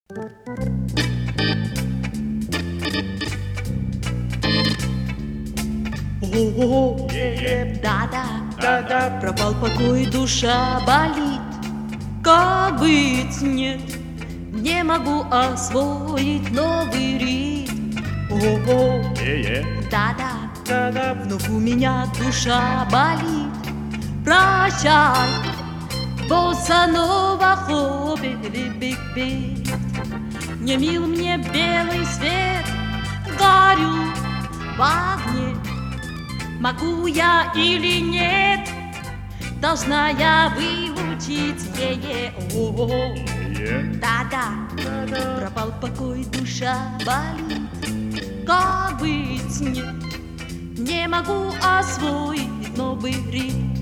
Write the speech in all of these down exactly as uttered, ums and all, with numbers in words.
О, Да-да, да-да, пропал покой, душа болит. Как быть, нет, не могу освоить новый ритм. о, Е-е. Да-да, да-да, вновь у меня душа болит. Прощай, босса-нова, хобби, биг-биг. Не мил мне белый свет, горю в огне. Могу я или нет, должна я выучить е-е. О-о-о. Е. Да-да, да-да. пропал покой, душа болит. Как быть, нет, не могу освоить новый ритм.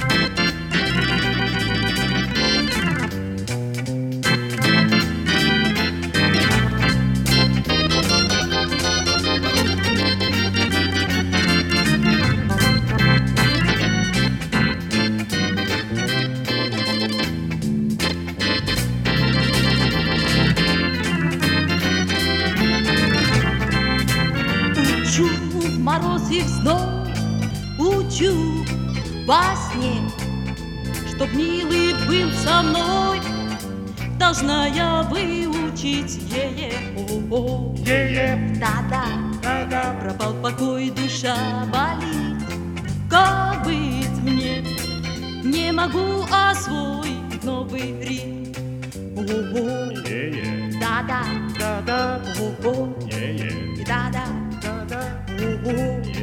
Учу в мороз и в зной, учу во сне, чтоб милый был со мной, должна я выучить е-е. О-о. Е-е, Да-да, да-да, пропал покой, душа болит. Как быть мне, не могу освоить новый ритм. О-о. Е-е. Да-да, да-да, о-о. Е-е. Да-да, да-да, о-о.